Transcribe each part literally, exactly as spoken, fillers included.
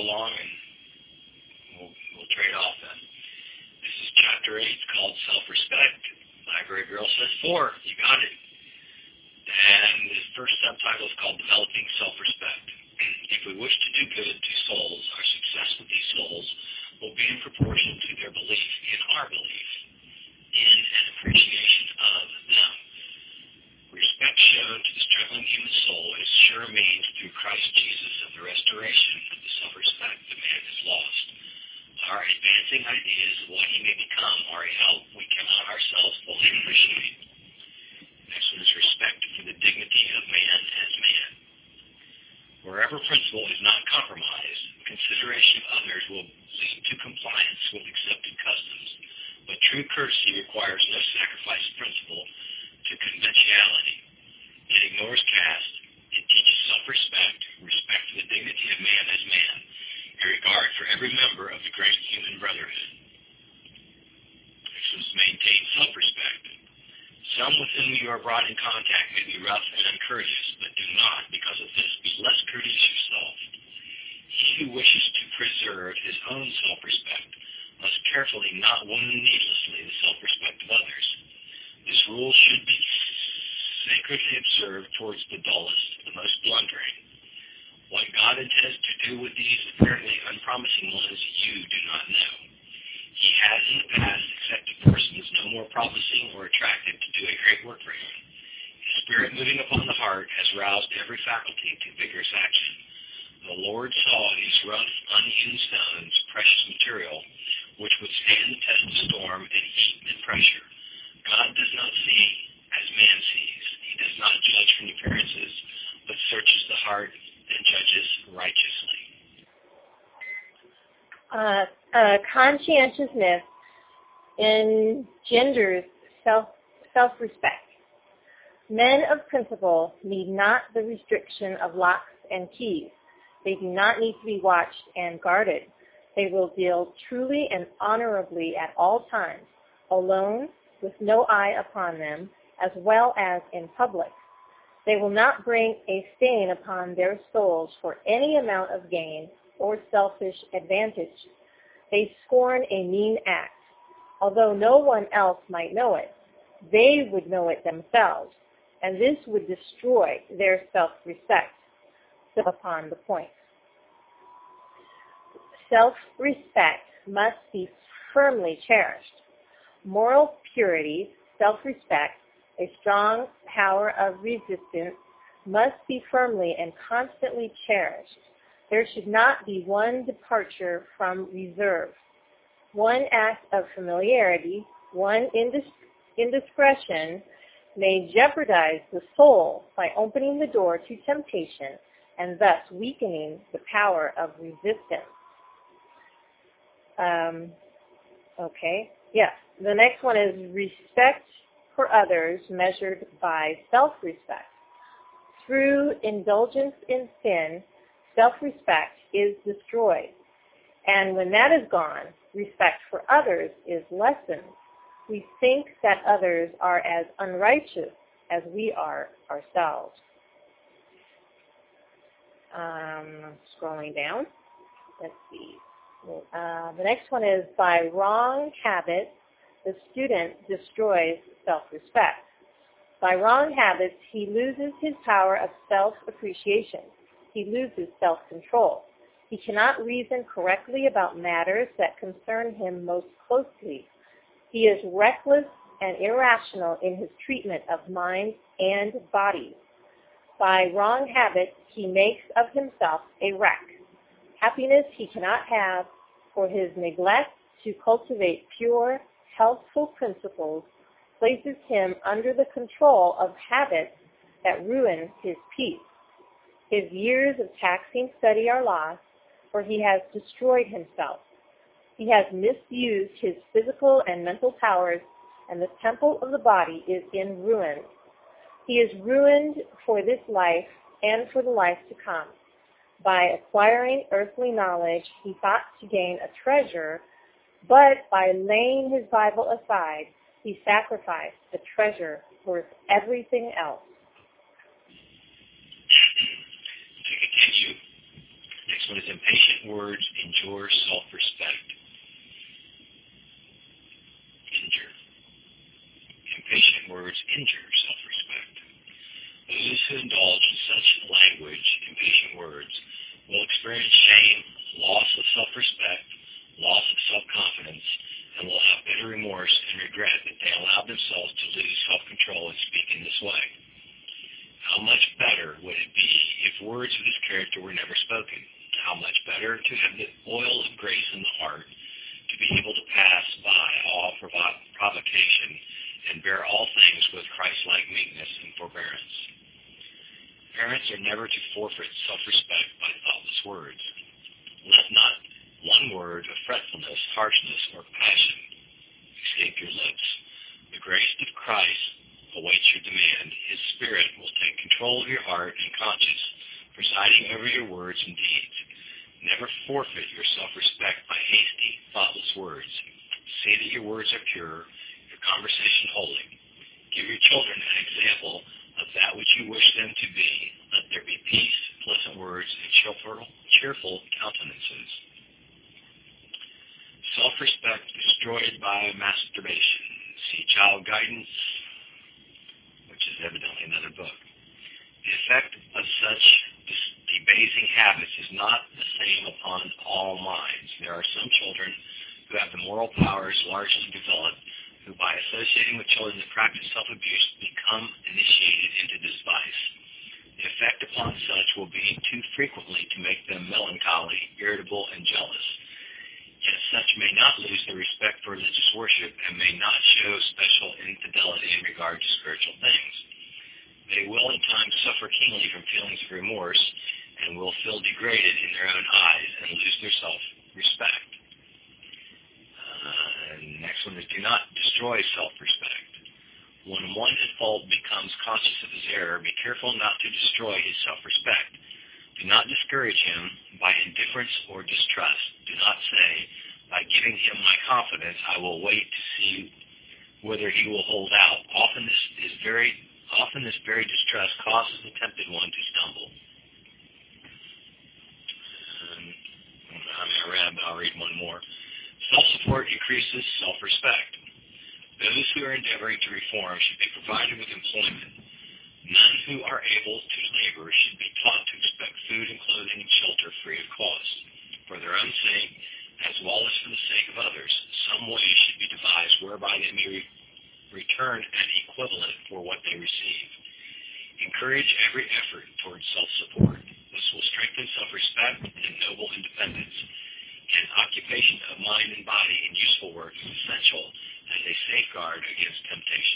along and we'll, we'll trade off then. This is chapter eight. It's called Self-Respect. Library Girl says four. You got it. And the first subtitle is called Developing Self-Respect. If we wish to do good to souls, our success with these souls will be in proportion to their belief in our belief in and appreciation of them. Respect shown to the struggling human soul is sure means through Christ Jesus of the restoration of the self-respect that man has lost. Our advancing ideas of what he may become are a help we cannot ourselves fully appreciate. Next one is respect for the dignity of man as man. Wherever principle is not compromised, consideration of others will lead to compliance with accepted customs, but true courtesy requires no sacrifice of principle to conventionality. It ignores caste. It teaches self-respect, respect for the dignity of man as man, and regard for every member of the great human brotherhood. Next is maintain self-respect. Some with whom you are brought in contact may be rough and uncourteous, but do not, because of this, be less courteous yourself. He who wishes to preserve his own self-respect must carefully not wound needlessly the self-respect of others. This rule should be sacredly observed towards the dullest, the most blundering. What God intends to do with these apparently unpromising ones you do not know. He has in the past accepted persons no more promising or attractive to do a great work for him. His spirit moving upon the heart has roused every faculty to vigorous action. The Lord saw these rough, unhewn stones, precious material, which would stand the test of storm and heat and pressure. God does not see as man sees. He does not judge from appearances, but searches the heart and judges righteously. Uh, uh, conscientiousness engenders self, self-respect. Men of principle need not the restriction of locks and keys. They do not need to be watched and guarded. They will deal truly and honorably at all times, alone, with no eye upon them, as well as in public. They will not bring a stain upon their souls for any amount of gain or selfish advantage. They scorn a mean act. Although no one else might know it, they would know it themselves, and this would destroy their self-respect. So upon the point. Self-respect must be firmly cherished. Moral purity, self-respect, a strong power of resistance must be firmly and constantly cherished. There should not be one departure from reserve, one act of familiarity, one indis- indiscretion may jeopardize the soul by opening the door to temptation and thus weakening the power of resistance. Um, okay, yes. The next one is respect for others measured by self-respect. Through indulgence in sin, self-respect is destroyed. And when that is gone, respect for others is lessened. We think that others are as unrighteous as we are ourselves. Um, scrolling down. Let's see. Uh, the next one is by wrong habits, the student destroys self-respect. By wrong habits, he loses his power of self-appreciation. He loses self-control. He cannot reason correctly about matters that concern him most closely. He is reckless and irrational in his treatment of mind and body. By wrong habits, he makes of himself a wreck. Happiness he cannot have, for his neglect to cultivate pure, healthful principles places him under the control of habits that ruin his peace. His years of taxing study are lost, for he has destroyed himself. He has misused his physical and mental powers, and the temple of the body is in ruins. He is ruined for this life and for the life to come. By acquiring earthly knowledge, he thought to gain a treasure, but by laying his Bible aside, he sacrificed a treasure worth everything else. To continue, next Next one is impatient words injure self-respect. Injure. Impatient words injure self-respect. Those who indulge in such language, impatient words, will experience shame, loss of self-respect, loss of self-confidence, and will have bitter remorse and regret that they allowed themselves to lose self-control and speak in this way. How much better would it be if words of this character were never spoken? How much better to have the oil of grace in the heart, to be able to pass by all provo- provocation and bear all things with Christ-like meekness and forbearance. Parents are never to forfeit self-respect by thoughtless words. Let not one word of fretfulness, harshness, or passion escape your lips. The grace of Christ awaits your demand. His Spirit will take control of your heart and conscience, presiding over your words and deeds. Never forfeit your self-respect by hasty, thoughtless words. See that your words are pure, your conversation holy. Give your children an example of that which you wish them to be. Let there be peace, pleasant words, and cheerful, cheerful countenances. Self-respect destroyed by masturbation. See Child Guidance, which is evidently another book. The effect of such debasing habits is not the same upon all minds. There are some children who have the moral powers largely developed, who by associating with children that practice self-abuse become initiated into this vice. The effect upon such will be too frequently to make them melancholy, irritable, and jealous. Yet such may not lose their respect for religious worship and may not show special infidelity in regard to spiritual things. They will in time suffer keenly from feelings of remorse and will feel degraded in their own eyes and lose their self-respect. Uh, next one is do not destroy self-respect. When one at fault becomes conscious of his error, be careful not to destroy his self-respect. Do not discourage him by indifference or distrust. Do not say, by giving him my confidence, I will wait to see whether he will hold out. Often this is very, often this very distrust causes the tempted one to stumble. Um, I mean, I read, but I'll read one more. Self-support increases self-respect. Those who are endeavoring to reform should be provided with employment. None who are able to labor should be taught to expect food and clothing and shelter free of cost. For their own sake, as well as for the sake of others, some way should be devised whereby they may re- return an equivalent for what they receive. Encourage every effort towards self-support. This will strengthen self-respect and noble independence. And occupation of mind and body in useful work is essential as a safeguard against temptation.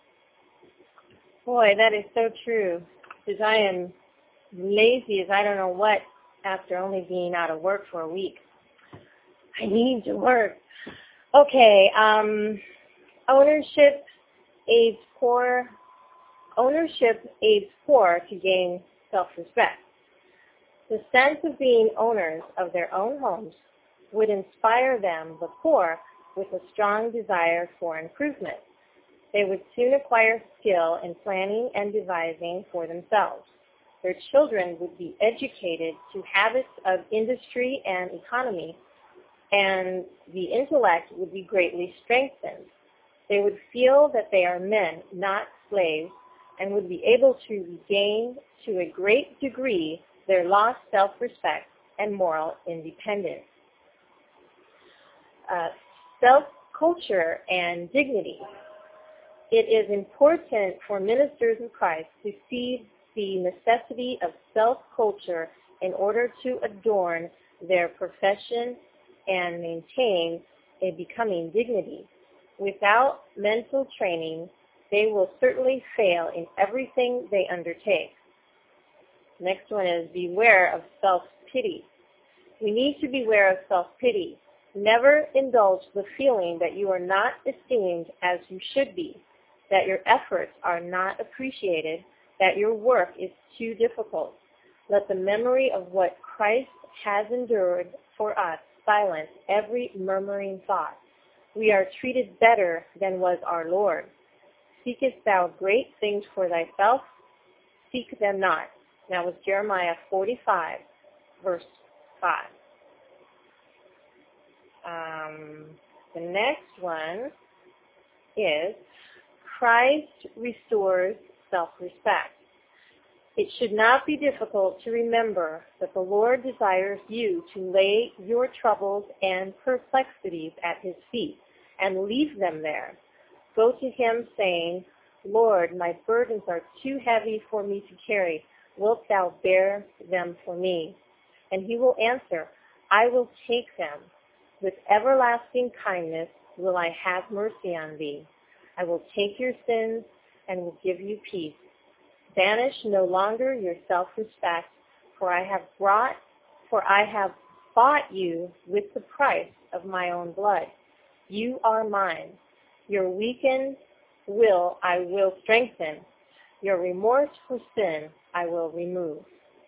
Boy, that is so true. Because I am lazy as I don't know what after only being out of work for a week. I need to work. Okay, um, ownership aids poor. Ownership aids poor to gain self-respect. The sense of being owners of their own homes would inspire them, the poor, with a strong desire for improvement. They would soon acquire skill in planning and devising for themselves. Their children would be educated to habits of industry and economy, and the intellect would be greatly strengthened. They would feel that they are men, not slaves, and would be able to regain to a great degree their lost self-respect and moral independence. Uh, self-culture and dignity. It is important for ministers of Christ to see the necessity of self-culture in order to adorn their profession and maintain a becoming dignity. Without mental training, they will certainly fail in everything they undertake. Next one is beware of self-pity. We need to beware of self-pity. Never indulge the feeling that you are not esteemed as you should be, that your efforts are not appreciated, that your work is too difficult. Let the memory of what Christ has endured for us silence every murmuring thought. We are treated better than was our Lord. Seekest thou great things for thyself? Seek them not. That was Jeremiah forty-five, verse taught. Um, the next one is Christ restores self-respect. It should not be difficult to remember that the Lord desires you to lay your troubles and perplexities at his feet and leave them there. Go to him saying, Lord, my burdens are too heavy for me to carry. Wilt thou bear them for me? And he will answer, I will take them. With everlasting kindness will I have mercy on thee. I will take your sins and will give you peace. Banish no longer your self-respect, for I have brought, for I have bought you with the price of my own blood. You are mine. Your weakened will I will strengthen. Your remorse for sin I will remove.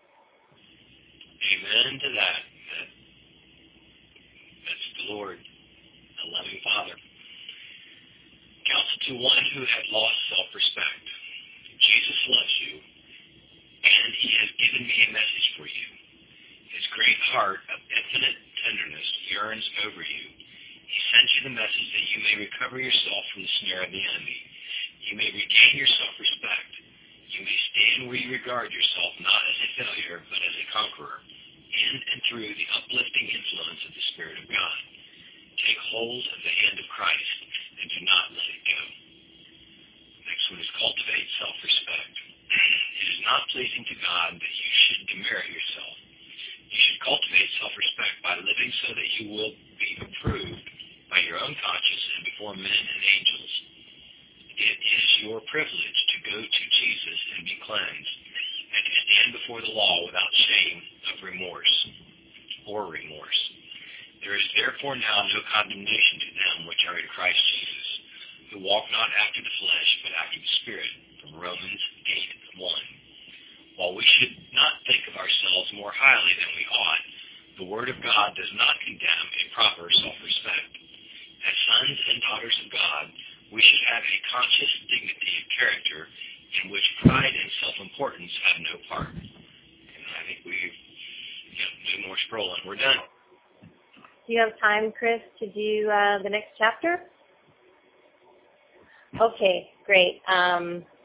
Amen to that. that. That's the Lord, the loving Father. Counsel to one who had lost self-respect. Jesus loves you, and he has given me a message for you. His great heart of infinite tenderness yearns over you. He sent you the message that you may recover yourself from the snare of the enemy. You may regain your self-respect. You may stand where you regard yourself not as a failure, but as a conqueror, in and through the uplifting influence of the Spirit of God. Take hold of the hand of Christ and do not let it go. Next one is cultivate self-respect. It is not pleasing to God that you should demerit yourself. You should cultivate self-respect by living so that you will be approved by your own conscience and before men and angels. It is your privilege to go to Jesus and be cleansed, and to stand before the law without shame of remorse or remorse. There is therefore now no condemnation to them which are in Christ Jesus, who walk not after the flesh, but after the Spirit, from Romans eight one. While we should not think of ourselves more highly than we ought, the Word of God does not condemn improper self-respect. As sons and daughters of God, we should have a conscious dignity of character in which pride and self-importance have no part. And I think we've got no more scrolling. We're done. Do you have time, Chris, to do uh, the next chapter? Okay, great. Um,